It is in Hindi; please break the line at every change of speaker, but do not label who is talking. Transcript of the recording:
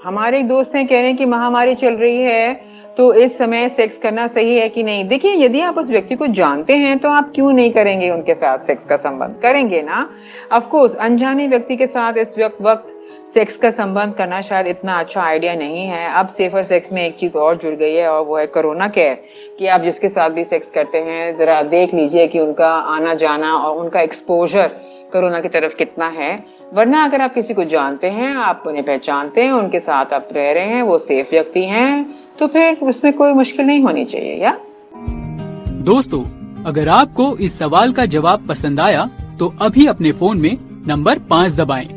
हमारे एक दोस्त हैं कह रहे हैं कि महामारी चल रही है, तो इस समय सेक्स करना सही है कि नहीं। देखिए, यदि आप उस व्यक्ति को जानते हैं तो आप क्यों नहीं करेंगे उनके साथ सेक्स का संबंध, करेंगे ना। ऑफ कोर्स अनजाने व्यक्ति के साथ इस वक्त सेक्स का संबंध करना शायद इतना अच्छा आइडिया नहीं है। अब सेफर सेक्स में एक चीज और जुड़ गई है और वो है कोरोना केयर, कि आप जिसके साथ भी सेक्स करते हैं जरा देख लीजिए कि उनका आना जाना और उनका एक्सपोजर कोरोना की तरफ कितना है। वरना अगर आप किसी को जानते हैं, आप उन्हें पहचानते हैं, उनके साथ आप रह रहे हैं, वो सेफ व्यक्ति हैं, तो फिर उसमें कोई मुश्किल नहीं होनी चाहिए। या
दोस्तों, अगर आपको इस सवाल का जवाब पसंद आया तो अभी अपने फोन में नंबर 5 दबाएं।